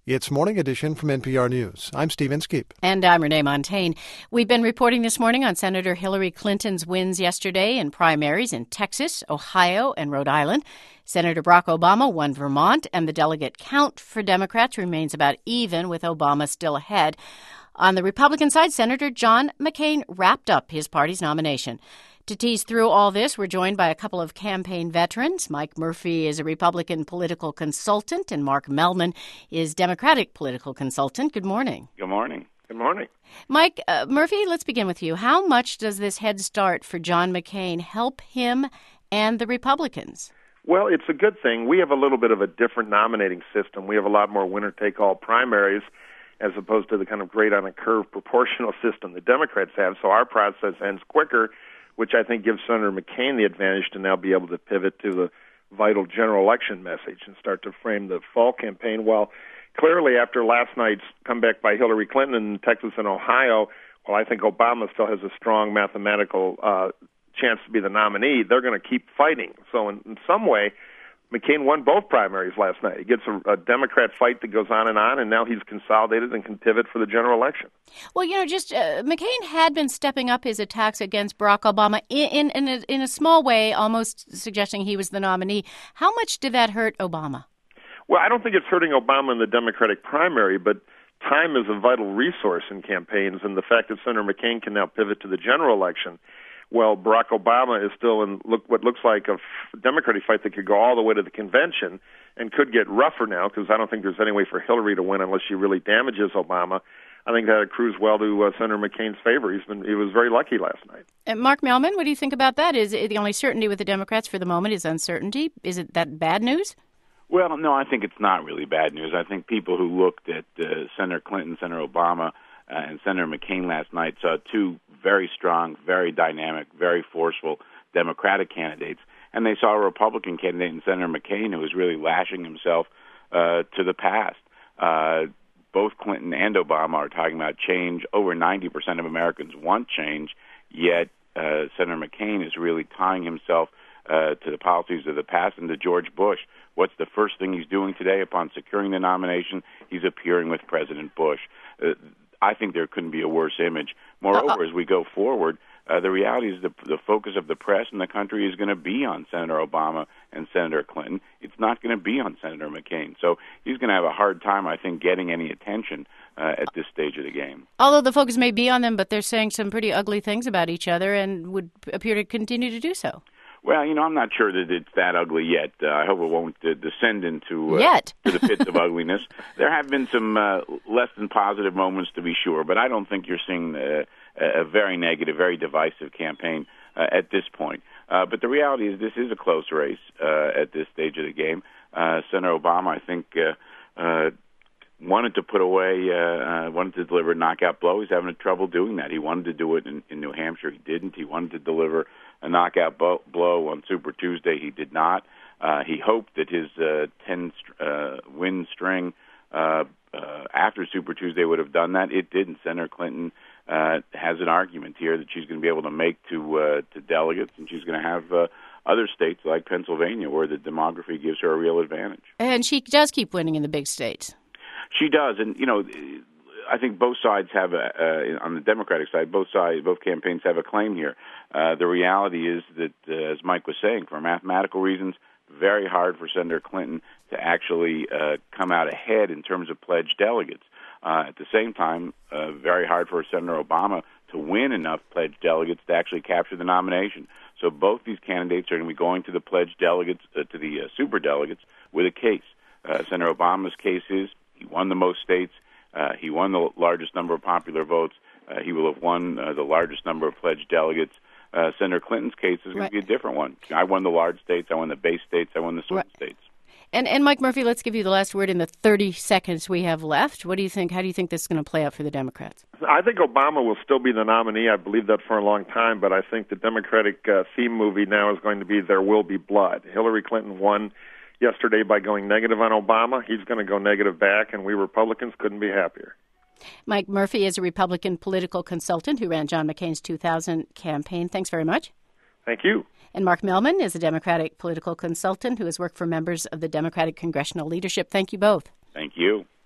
It's Morning Edition from NPR News. I'm Steve Inskeep. And I'm Renee Montagne. We've been reporting this morning on Senator Hillary Clinton's wins yesterday in primaries in Texas, Ohio, and Rhode Island. Senator Barack Obama won Vermont, and the delegate count for Democrats remains about even, with Obama still ahead. On the Republican side, Senator John McCain wrapped up his party's nomination. To tease through all this, we're joined by a couple of campaign veterans. Mike Murphy is a Republican political consultant, and Mark Mehlman is Democratic political consultant. Good morning. Good morning. Good morning. Mike Murphy, let's begin with you. How much does this head start for John McCain help him and the Republicans? Well, it's a good thing. We have a little bit of a different nominating system. We have a lot more winner-take-all primaries as opposed to the kind of grade-on-a-curve proportional system the Democrats have, so our process ends quicker, which I think gives Senator McCain the advantage to now be able to pivot to the vital general election message and start to frame the fall campaign. Well, clearly after last night's comeback by Hillary Clinton in Texas and Ohio, while I think Obama still has a strong mathematical chance to be the nominee, they're going to keep fighting. So in some way, McCain won both primaries last night. He gets a Democrat fight that goes on, and now he's consolidated and can pivot for the general election. Well, McCain had been stepping up his attacks against Barack Obama in a small way, almost suggesting he was the nominee. How much did that hurt Obama? Well, I don't think it's hurting Obama in the Democratic primary, but time is a vital resource in campaigns, and the fact that Senator McCain can now pivot to the general election, well, Barack Obama is still in what looks like a Democratic fight that could go all the way to the convention and could get rougher now, because I don't think there's any way for Hillary to win unless she really damages Obama. I think that accrues well to Senator McCain's favor. He was very lucky last night. And Mark Mehlman, what do you think about that? Is the only certainty with the Democrats for the moment is uncertainty? Is it that bad news? Well, no, I think it's not really bad news. I think people who looked at Senator Clinton, Senator Obama, and Senator McCain last night saw two very strong, very dynamic, very forceful Democratic candidates, and they saw a Republican candidate in Senator McCain who was really lashing himself to the past. Both Clinton and Obama are talking about change. Over 90% of Americans want change, yet Senator McCain is really tying himself to the policies of the past and to George Bush. What's the first thing he's doing today upon securing the nomination? He's appearing with President Bush. I think there couldn't be a worse image. Moreover, as we go forward, the reality is the focus of the press in the country is going to be on Senator Obama and Senator Clinton. It's not going to be on Senator McCain. So he's going to have a hard time, I think, getting any attention at this stage of the game. Although the focus may be on them, but they're saying some pretty ugly things about each other and would appear to continue to do so. Well, I'm not sure that it's that ugly yet. I hope it won't descend into to the pits of ugliness. There have been some less than positive moments, to be sure, but I don't think you're seeing a very negative, very divisive campaign at this point. But the reality is this is a close race at this stage of the game. Senator Obama, I think, wanted to put away, wanted to deliver a knockout blow. He's having trouble doing that. He wanted to do it in New Hampshire. He didn't. He wanted to deliver a knockout blow on Super Tuesday. He did not. He hoped that his 10-win string after Super Tuesday would have done that. It didn't. Senator Clinton has an argument here that she's going to be able to make to delegates, and she's going to have other states like Pennsylvania where the demography gives her a real advantage. And she does keep winning in the big states. She does, and I think both sides have on the Democratic side, both campaigns have a claim here. The reality is that, as Mike was saying, for mathematical reasons, very hard for Senator Clinton to actually come out ahead in terms of pledged delegates. At the same time, very hard for Senator Obama to win enough pledged delegates to actually capture the nomination. So both these candidates are going to be going to the pledged delegates, to the super delegates, with a case. Senator Obama's case is he won the most states. He won the largest number of popular votes. He will have won the largest number of pledged delegates. Senator Clinton's case is going to be a different one. I won the large states. I won the base states. I won the swing states. And Mike Murphy, let's give you the last word in the 30 seconds we have left. What do you think? How do you think this is going to play out for the Democrats? I think Obama will still be the nominee. I believe that for a long time, but I think the Democratic theme movie now is going to be There Will Be Blood. Hillary Clinton won yesterday by going negative on Obama. He's going to go negative back, and we Republicans couldn't be happier. Mike Murphy is a Republican political consultant who ran John McCain's 2000 campaign. Thanks very much. Thank you. And Mark Mehlman is a Democratic political consultant who has worked for members of the Democratic congressional leadership. Thank you both. Thank you.